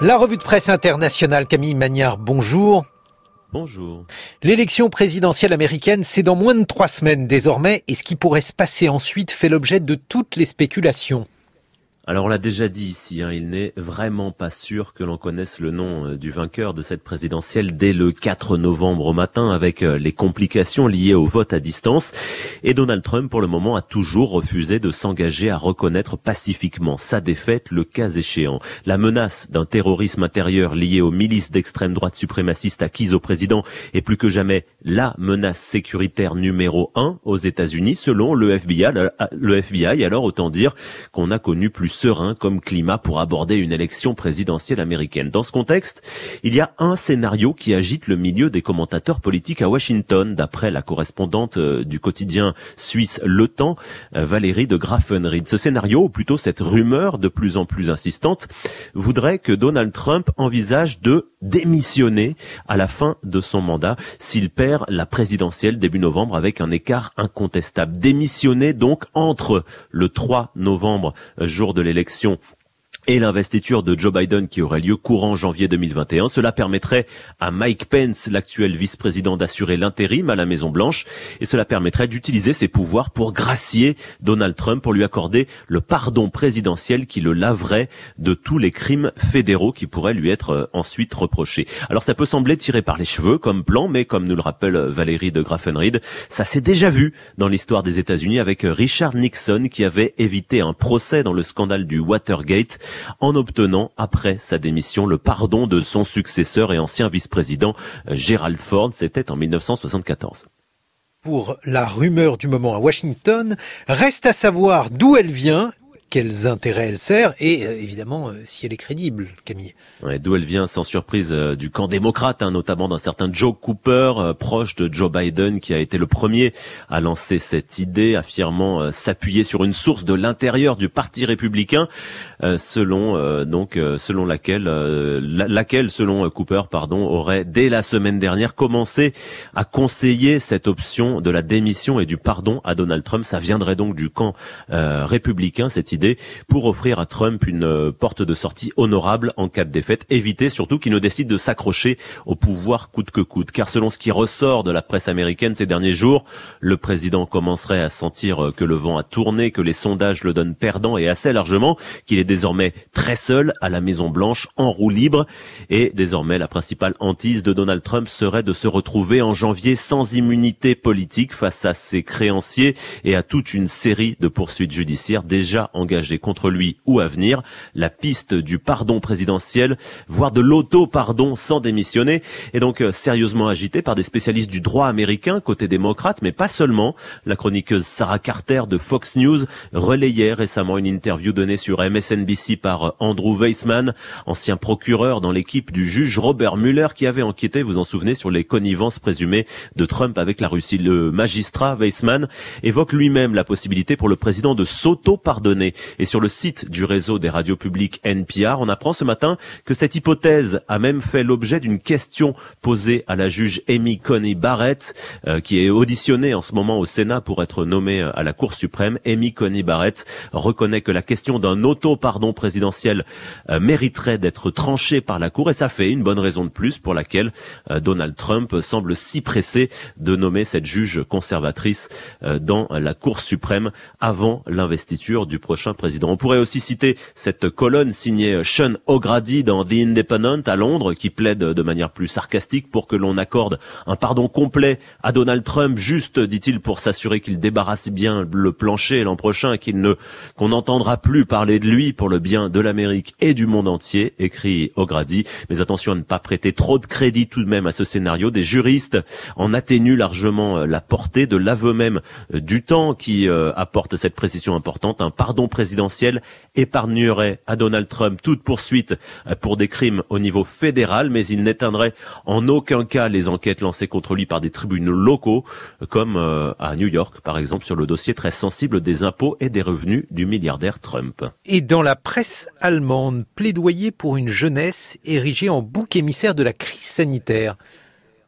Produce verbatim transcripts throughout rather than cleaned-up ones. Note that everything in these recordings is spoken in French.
La revue de presse internationale, Camille Magnard, bonjour. Bonjour. L'élection présidentielle américaine, c'est dans moins de trois semaines désormais, et ce qui pourrait se passer ensuite fait l'objet de toutes les spéculations. Alors on l'a déjà dit ici, hein, il n'est vraiment pas sûr que l'on connaisse le nom euh, du vainqueur de cette présidentielle dès le quatre novembre au matin, avec euh, les complications liées au vote à distance. Et Donald Trump, pour le moment, a toujours refusé de s'engager à reconnaître pacifiquement sa défaite, le cas échéant. La menace d'un terrorisme intérieur lié aux milices d'extrême droite suprémacistes acquises au président est plus que jamais la menace sécuritaire numéro un aux États-Unis, selon le F B I. Le F B I, alors autant dire qu'on a connu plus serein comme climat pour aborder une élection présidentielle américaine. Dans ce contexte, il y a un scénario qui agite le milieu des commentateurs politiques à Washington, d'après la correspondante du quotidien suisse Le Temps, Valérie de Graffenried. Ce scénario, ou plutôt cette rumeur de plus en plus insistante, voudrait que Donald Trump envisage de démissionner à la fin de son mandat s'il perd la présidentielle début novembre avec un écart incontestable. Démissionner donc entre le trois novembre, jour de l'élection, et l'investiture de Joe Biden qui aurait lieu courant janvier deux mille vingt et un. Cela permettrait à Mike Pence, l'actuel vice-président, d'assurer l'intérim à la Maison-Blanche, et cela permettrait d'utiliser ses pouvoirs pour gracier Donald Trump, pour lui accorder le pardon présidentiel qui le laverait de tous les crimes fédéraux qui pourraient lui être ensuite reprochés. Alors ça peut sembler tiré par les cheveux comme plan, mais comme nous le rappelle Valérie de Graffenried, ça s'est déjà vu dans l'histoire des États-Unis avec Richard Nixon qui avait évité un procès dans le scandale du Watergate en obtenant, après sa démission, le pardon de son successeur et ancien vice-président Gerald Ford. C'était en mille neuf cent soixante-quatorze. Pour la rumeur du moment à Washington, reste à savoir d'où elle vient, quels intérêts elle sert et euh, évidemment euh, si elle est crédible, Camille. Ouais, d'où elle vient sans surprise euh, du camp démocrate, hein, notamment d'un certain Joe Cooper, euh, proche de Joe Biden, qui a été le premier à lancer cette idée, affirmant euh, s'appuyer sur une source de l'intérieur du Parti républicain, euh, selon euh, donc euh, selon laquelle euh, la, laquelle selon Cooper, pardon, aurait dès la semaine dernière commencé à conseiller cette option de la démission et du pardon à Donald Trump. Ça viendrait donc du camp euh, républicain, cette idée, pour offrir à Trump une porte de sortie honorable en cas de défaite, éviter surtout qu'il ne décide de s'accrocher au pouvoir coûte que coûte. Car selon ce qui ressort de la presse américaine ces derniers jours, le président commencerait à sentir que le vent a tourné, que les sondages le donnent perdant et assez largement, qu'il est désormais très seul à la Maison-Blanche, en roue libre, et désormais la principale hantise de Donald Trump serait de se retrouver en janvier sans immunité politique face à ses créanciers et à toute une série de poursuites judiciaires déjà engagées contre lui ou à venir. La piste du pardon présidentiel, voire de l'auto-pardon sans démissionner, est donc sérieusement agitée par des spécialistes du droit américain côté démocrate, mais pas seulement. La chroniqueuse Sarah Carter de Fox News relayait récemment une interview donnée sur M S N B C par Andrew Weissmann, ancien procureur dans l'équipe du juge Robert Mueller, qui avait enquêté, vous en souvenez, sur les connivences présumées de Trump avec la Russie. Le magistrat Weissmann évoque lui-même la possibilité pour le président de s'auto-pardonner. Et sur le site du réseau des radios publiques N P R, on apprend ce matin que cette hypothèse a même fait l'objet d'une question posée à la juge Amy Coney Barrett, euh, qui est auditionnée en ce moment au Sénat pour être nommée à la Cour suprême. Amy Coney Barrett reconnaît que la question d'un auto-pardon présidentiel euh, mériterait d'être tranchée par la Cour, et ça fait une bonne raison de plus pour laquelle euh, Donald Trump semble si pressé de nommer cette juge conservatrice euh, dans la Cour suprême avant l'investiture du prochain président. On pourrait aussi citer cette colonne signée Sean O'Grady dans The Independent à Londres, qui plaide de manière plus sarcastique pour que l'on accorde un pardon complet à Donald Trump, juste, dit-il, pour s'assurer qu'il débarrasse bien le plancher l'an prochain, qu'il ne, qu'on n'entendra plus parler de lui pour le bien de l'Amérique et du monde entier, écrit O'Grady. Mais attention à ne pas prêter trop de crédit tout de même à ce scénario. Des juristes en atténuent largement la portée, de l'aveu même du temps qui euh, apporte cette précision importante. Un pardon présidentiel épargnerait à Donald Trump toute poursuite pour des crimes au niveau fédéral, mais il n'éteindrait en aucun cas les enquêtes lancées contre lui par des tribunaux locaux, comme euh, à New York, par exemple, sur le dossier très sensible des impôts et des revenus du milliardaire Trump. Et dans la presse allemande, plaidoyer pour une jeunesse érigée en bouc émissaire de la crise sanitaire.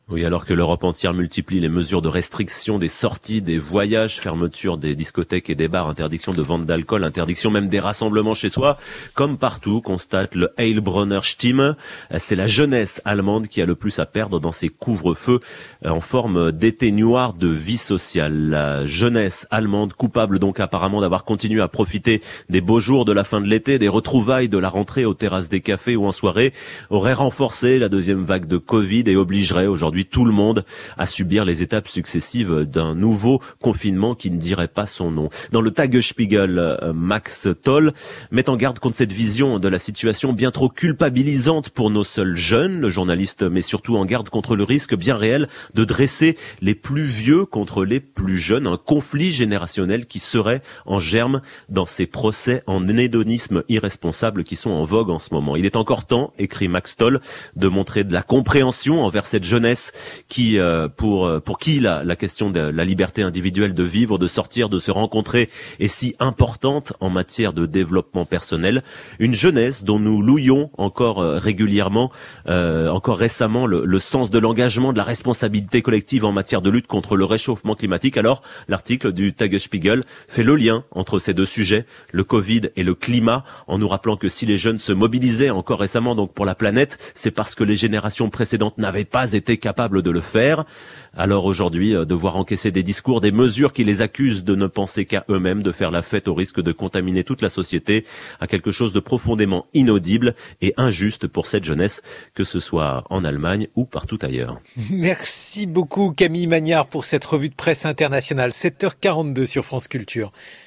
Oui, alors que l'Europe entière multiplie les mesures de restriction des sorties, des voyages, fermeture des discothèques et des bars, interdiction de vente d'alcool, interdiction même des rassemblements chez soi, comme partout, constate le Heilbronner Stimme, c'est la jeunesse allemande qui a le plus à perdre dans ces couvre-feux en forme d'éteignoir de vie sociale. La jeunesse allemande, coupable donc apparemment d'avoir continué à profiter des beaux jours de la fin de l'été, des retrouvailles de la rentrée aux terrasses des cafés ou en soirée, aurait renforcé la deuxième vague de Covid et obligerait aujourd'hui tout le monde à subir les étapes successives d'un nouveau confinement qui ne dirait pas son nom. Dans le Tagesspiegel, Max Toll met en garde contre cette vision de la situation bien trop culpabilisante pour nos seuls jeunes. Le journaliste met surtout en garde contre le risque bien réel de dresser les plus vieux contre les plus jeunes, un conflit générationnel qui serait en germe dans ces procès en hédonisme irresponsable qui sont en vogue en ce moment. Il est encore temps, écrit Max Toll, de montrer de la compréhension envers cette jeunesse qui, euh, pour pour qui la, la question de la liberté individuelle de vivre, de sortir, de se rencontrer est si importante en matière de développement personnel. Une jeunesse dont nous louions encore euh, régulièrement, euh, encore récemment, le, le sens de l'engagement, de la responsabilité collective en matière de lutte contre le réchauffement climatique. Alors, l'article du Tagesspiegel fait le lien entre ces deux sujets, le Covid et le climat, en nous rappelant que si les jeunes se mobilisaient encore récemment donc pour la planète, c'est parce que les générations précédentes n'avaient pas été capables de le faire. Alors aujourd'hui, devoir encaisser des discours, des mesures qui les accusent de ne penser qu'à eux-mêmes, de faire la fête au risque de contaminer toute la société, à quelque chose de profondément inaudible et injuste pour cette jeunesse, que ce soit en Allemagne ou partout ailleurs. Merci beaucoup Camille Magnard pour cette revue de presse internationale. sept heures quarante-deux sur France Culture.